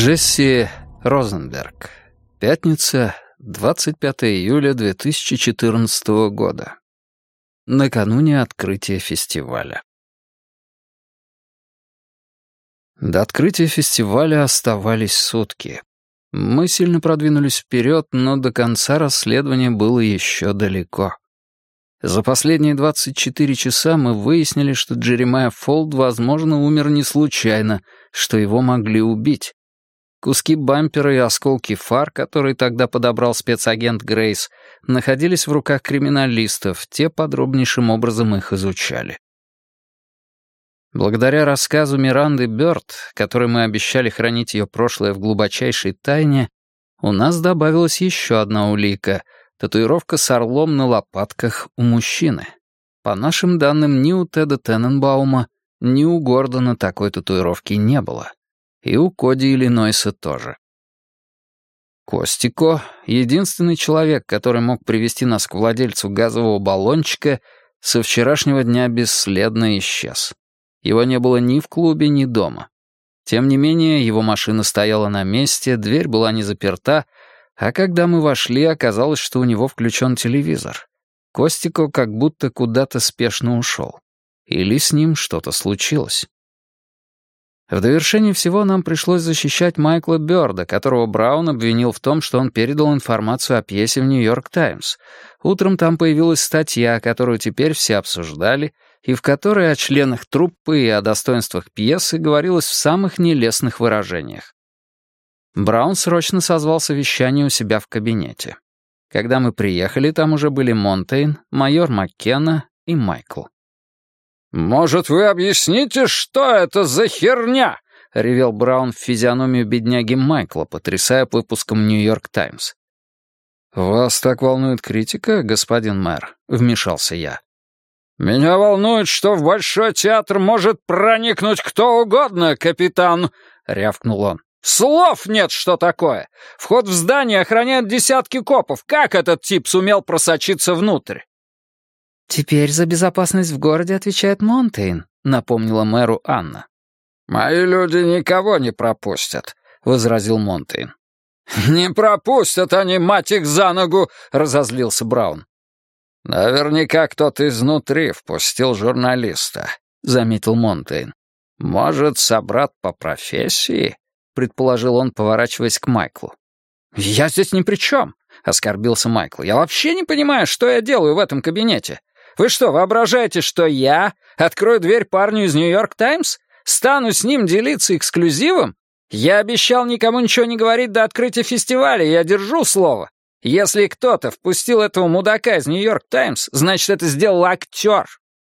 Джесси Розенберг. Пятница, 25 июля 2014 года. Накануне открытия фестиваля. До открытия фестиваля оставались сутки. Мы сильно продвинулись вперед, но до конца расследования было еще далеко. За последние 24 часа мы выяснили, что Джеремайя Фолд, возможно, умер не случайно, что его могли убить. Куски бампера и осколки фар, которые тогда подобрал спецагент Грейс, находились в руках криминалистов, те подробнейшим образом их изучали. Благодаря рассказу Миранды Бёрд, которой мы обещали хранить ее прошлое в глубочайшей тайне, у нас добавилась еще одна улика — татуировка с орлом на лопатках у мужчины. По нашим данным, ни у Теда Тененбаума, ни у Гордона такой татуировки не было. И у Коди Иллинойса тоже. Костико, единственный человек, который мог привести нас к владельцу газового баллончика, со вчерашнего дня бесследно исчез. Его не было ни в клубе, ни дома. Тем не менее, его машина стояла на месте, дверь была не заперта, а когда мы вошли, оказалось, что у него включен телевизор. Костико как будто куда-то спешно ушел. Или с ним что-то случилось. В довершение всего нам пришлось защищать Майкла Бёрда, которого Браун обвинил в том, что он передал информацию о пьесе в «Нью-Йорк Таймс». Утром там появилась статья, которую теперь все обсуждали, и в которой о членах труппы и о достоинствах пьесы говорилось в самых нелестных выражениях. Браун срочно созвал совещание у себя в кабинете. Когда мы приехали, там уже были Монтейн, майор Маккена и Майкл. «Может, вы объясните, что это за херня?» — ревел Браун в физиономию бедняги Майкла, потрясая выпуском «Нью-Йорк Таймс». «Вас так волнует критика, господин мэр?» — вмешался я. «Меня волнует, что в Большой театр может проникнуть кто угодно, капитан!» — рявкнул он. «Слов нет, что такое! Вход в здание охраняют десятки копов. Как этот тип сумел просочиться внутрь?» «Теперь за безопасность в городе отвечает Монтейн», — напомнила мэру Анна. «Мои люди никого не пропустят», — возразил Монтейн. «Не пропустят они, мать их, за ногу!» — разозлился Браун. «Наверняка кто-то изнутри впустил журналиста», — заметил Монтейн. «Может, собрат по профессии?» — предположил он, поворачиваясь к Майклу. «Я здесь ни при чем», — оскорбился Майкл. «Я вообще не понимаю, что я делаю в этом кабинете. Вы что, воображаете, что я открою дверь парню из «Нью-Йорк Таймс»? Стану с ним делиться эксклюзивом? Я обещал никому ничего не говорить до открытия фестиваля, я держу слово. Если кто-то впустил этого мудака из «Нью-Йорк Таймс», значит, это сделал актер».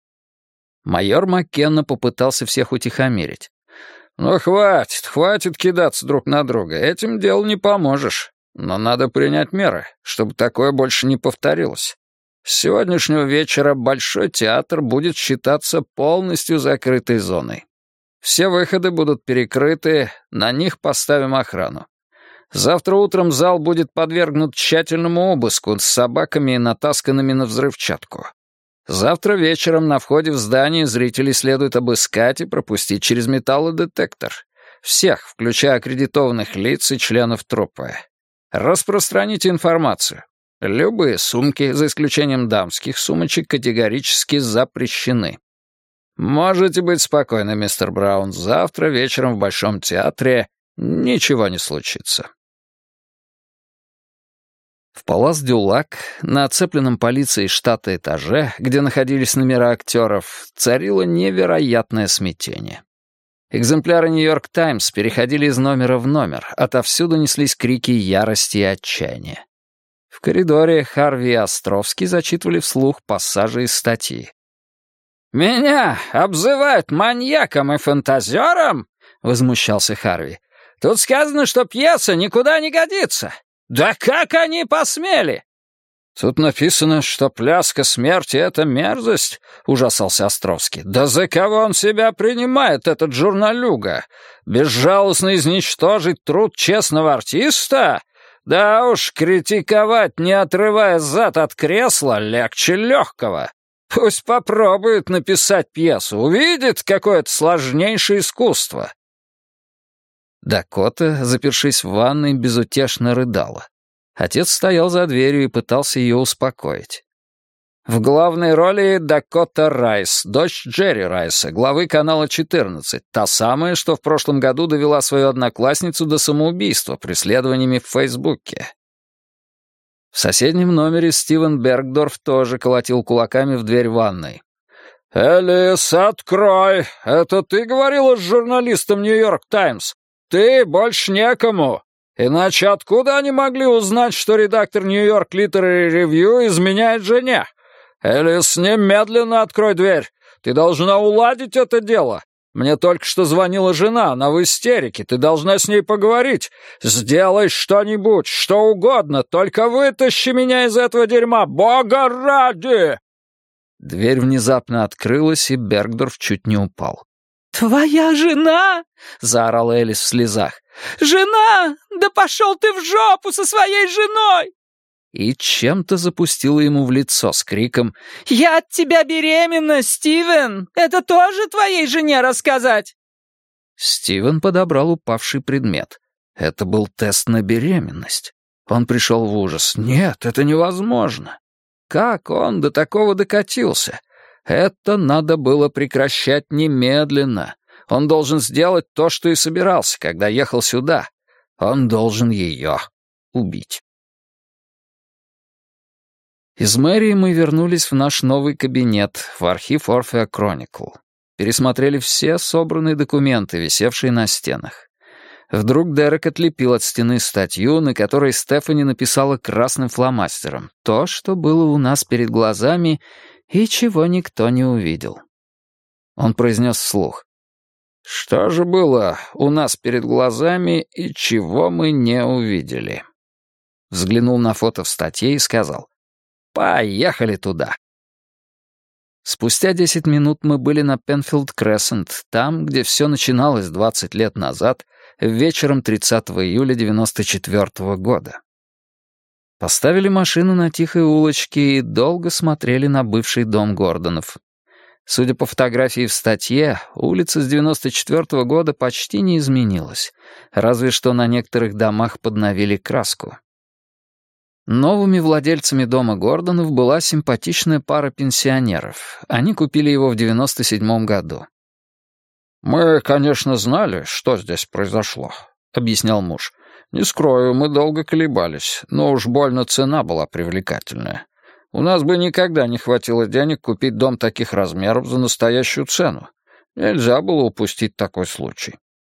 Майор Маккена попытался всех утихомирить. «Ну, хватит кидаться друг на друга, этим делу не поможешь. Но надо принять меры, чтобы такое больше не повторилось. С сегодняшнего вечера Большой театр будет считаться полностью закрытой зоной. Все выходы будут перекрыты, на них поставим охрану. Завтра утром зал будет подвергнут тщательному обыску с собаками, натасканными на взрывчатку. Завтра вечером на входе в здание зрителей следует обыскать и пропустить через металлодетектор. Всех, включая аккредитованных лиц и членов труппы. Распространите информацию. Любые сумки, за исключением дамских сумочек, категорически запрещены. Можете быть спокойны, мистер Браун, завтра вечером в Большом театре ничего не случится». В Палас-дю-Лак, на оцепленном полицией штата этаже, где находились номера актеров, царило невероятное смятение. Экземпляры «Нью-Йорк Таймс» переходили из номера в номер, отовсюду неслись крики ярости и отчаяния. В коридоре Харви и Островский зачитывали вслух пассажи из статьи. «Меня обзывают маньяком и фантазером?» — возмущался Харви. «Тут сказано, что пьеса никуда не годится. Да как они посмели?» «Тут написано, что пляска смерти — это мерзость», — ужасался Островский. «Да за кого он себя принимает, этот журналюга? Безжалостно изничтожить труд честного артиста? Да уж, критиковать, не отрывая зад от кресла, легче легкого. Пусть попробует написать пьесу, увидит, какое это сложнейшее искусство». Дакота, запершись в ванной, безутешно рыдала. Отец стоял за дверью и пытался ее успокоить. В главной роли Дакота Райс, дочь Джерри Райса, главы канала 14, та самая, что в прошлом году довела свою одноклассницу до самоубийства преследованиями в Фейсбуке. В соседнем номере Стивен Бергдорф тоже колотил кулаками в дверь ванной. «Элис, открой! Это ты говорила с журналистом «Нью-Йорк Таймс»? Ты больше некому! Иначе откуда они могли узнать, что редактор «Нью-Йорк Литерари Ревью» изменяет жене? Элис, немедленно открой дверь! Ты должна уладить это дело! Мне только что звонила жена, она в истерике, ты должна с ней поговорить. Сделай что-нибудь, что угодно, только вытащи меня из этого дерьма, Бога ради!» Дверь внезапно открылась, и Бергдорф чуть не упал. «Твоя жена?» — заорала Элис в слезах. «Жена! Да пошел ты в жопу со своей женой!» И чем-то запустила ему в лицо с криком: «Я от тебя беременна, Стивен! Это тоже твоей жене рассказать?» Стивен подобрал упавший предмет. Это был тест на беременность. Он пришел в ужас. «Нет, это невозможно! Как он до такого докатился? Это надо было прекращать немедленно. Он должен сделать то, что и собирался, когда ехал сюда. Он должен ее убить». Из мэрии мы вернулись в наш новый кабинет, в архив Orphea Chronicle. Пересмотрели все собранные документы, висевшие на стенах. Вдруг Дерек отлепил от стены статью, на которой Стефани написала красным фломастером то, что было у нас перед глазами и чего никто не увидел. Он произнес вслух: «Что же было у нас перед глазами и чего мы не увидели?» Взглянул на фото в статье и сказал: «Поехали туда». Спустя 10 минут мы были на Пенфилд-Крессент, там, где все начиналось 20 лет назад, вечером 30 июля 94 года. Поставили машину на тихой улочке и долго смотрели на бывший дом Гордонов. Судя по фотографии в статье, улица с 94 года почти не изменилась, разве что на некоторых домах подновили краску. Новыми владельцами дома Гордонов была симпатичная пара пенсионеров. Они купили его в 97 году. «Мы, конечно, знали, что здесь произошло», — объяснял муж. «Не скрою, мы долго колебались, но уж больно цена была привлекательная. У нас бы никогда не хватило денег купить дом таких размеров за настоящую цену. Нельзя было упустить такой случай».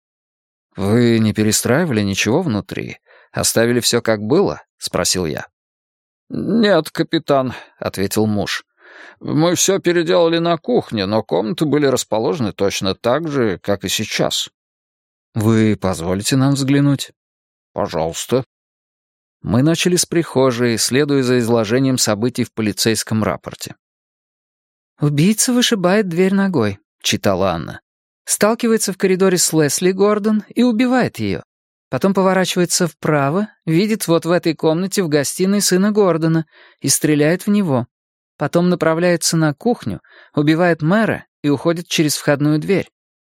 «Вы не перестраивали ничего внутри? Оставили все как было?» — спросил я. «Нет, капитан», — ответил муж. «Мы все переделали на кухне, но комнаты были расположены точно так же, как и сейчас». «Вы позволите нам взглянуть?» «Пожалуйста». Мы начали с прихожей, следуя за изложением событий в полицейском рапорте. «Убийца вышибает дверь ногой», — читала Анна. «Сталкивается в коридоре с Лесли Гордон и убивает ее. Потом поворачивается вправо, видит вот в этой комнате в гостиной сына Гордона и стреляет в него. Потом направляется на кухню, убивает мэра и уходит через входную дверь».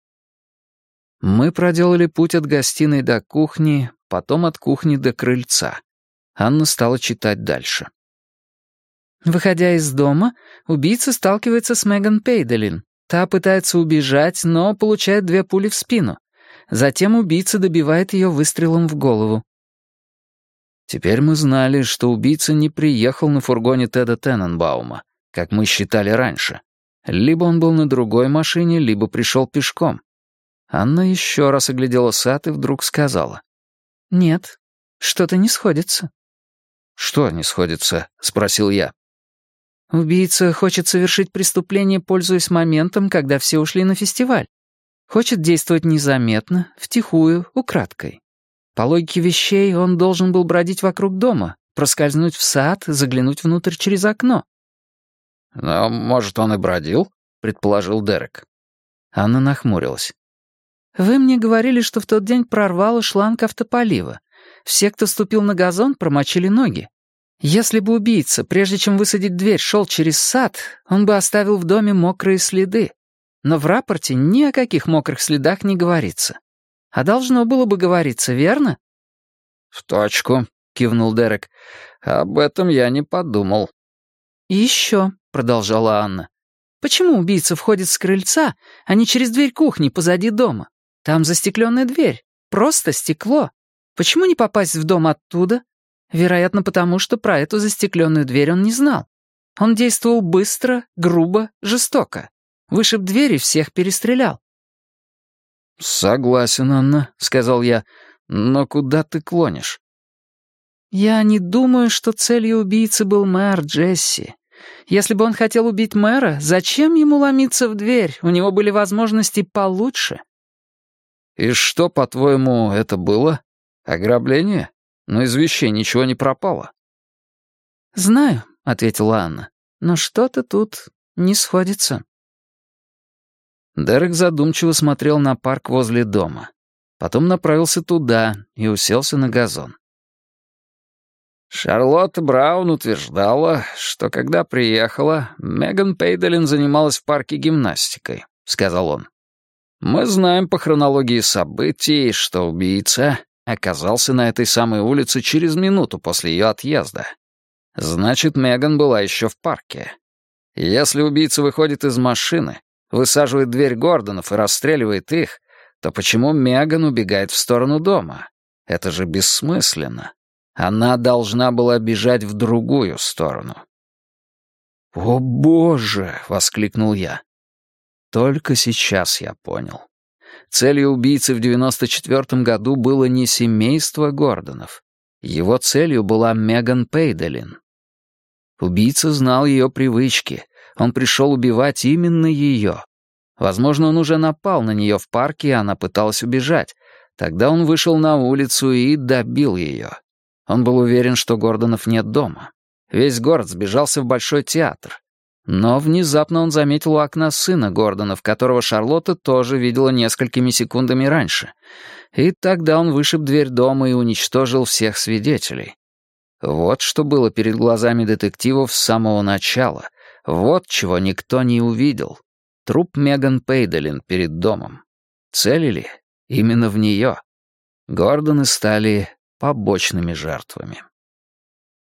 Мы проделали путь от гостиной до кухни, потом от кухни до крыльца. Анна стала читать дальше. Выходя из дома, убийца сталкивается с Меган Пейделин. Та пытается убежать, но получает 2 пули в спину. Затем убийца добивает ее выстрелом в голову. Теперь мы знали, что убийца не приехал на фургоне Теда Тененбаума, как мы считали раньше. Либо он был на другой машине, либо пришел пешком. Анна еще раз оглядела сад и вдруг сказала: «Нет, что-то не сходится». «Что не сходится?» — спросил я. «Убийца хочет совершить преступление, пользуясь моментом, когда все ушли на фестиваль. Хочет действовать незаметно, втихую, украдкой. По логике вещей, он должен был бродить вокруг дома, проскользнуть в сад, заглянуть внутрь через окно». «Но, может, он и бродил?» — предположил Дерек. Анна нахмурилась. «Вы мне говорили, что в тот день прорвало шланг автополива. Все, кто ступил на газон, промочили ноги. Если бы убийца, прежде чем высадить дверь, шел через сад, он бы оставил в доме мокрые следы. Но в рапорте ни о каких мокрых следах не говорится. А должно было бы говориться, верно?» «В точку», — кивнул Дерек. «Об этом я не подумал». «И еще», — продолжала Анна, — «почему убийца входит с крыльца, а не через дверь кухни позади дома? Там застекленная дверь, просто стекло. Почему не попасть в дом оттуда? Вероятно, потому что про эту застекленную дверь он не знал. Он действовал быстро, грубо, жестоко. Вышиб дверь и всех перестрелял». «Согласен, Анна», — сказал я. «Но куда ты клонишь?» «Я не думаю, что целью убийцы был мэр, Джесси. Если бы он хотел убить мэра, зачем ему ломиться в дверь? У него были возможности получше». «И что, по-твоему, это было? Ограбление? Но из вещей ничего не пропало». «Знаю», — ответила Анна, — «но что-то тут не сходится». Дерек задумчиво смотрел на парк возле дома. Потом направился туда и уселся на газон. Шарлотта Браун утверждала, что когда приехала, Меган Пейдолин занималась в парке гимнастикой, — сказал он. Мы знаем по хронологии событий, что убийца оказался на этой самой улице через минуту после ее отъезда. Значит, Меган была еще в парке. Если убийца выходит из машины, высаживает дверь Гордонов и расстреливает их, то почему Меган убегает в сторону дома? Это же бессмысленно. Она должна была бежать в другую сторону. «О, Боже!» — воскликнул я. Только сейчас я понял. Целью убийцы в 94-м году было не семейство Гордонов. Его целью была Меган Пейдолин. Убийца знал ее привычки. Он пришел убивать именно ее. Возможно, он уже напал на нее в парке, и она пыталась убежать. Тогда он вышел на улицу и добил ее. Он был уверен, что Гордонов нет дома. Весь город сбежался в Большой театр. Но внезапно он заметил у окна сына Гордонов, которого Шарлотта тоже видела несколькими секундами раньше. И тогда он вышиб дверь дома и уничтожил всех свидетелей. Вот что было перед глазами детективов с самого начала. Вот чего никто не увидел. Труп Меган Пейдолин перед домом. Целили именно в нее. Гордоны стали побочными жертвами.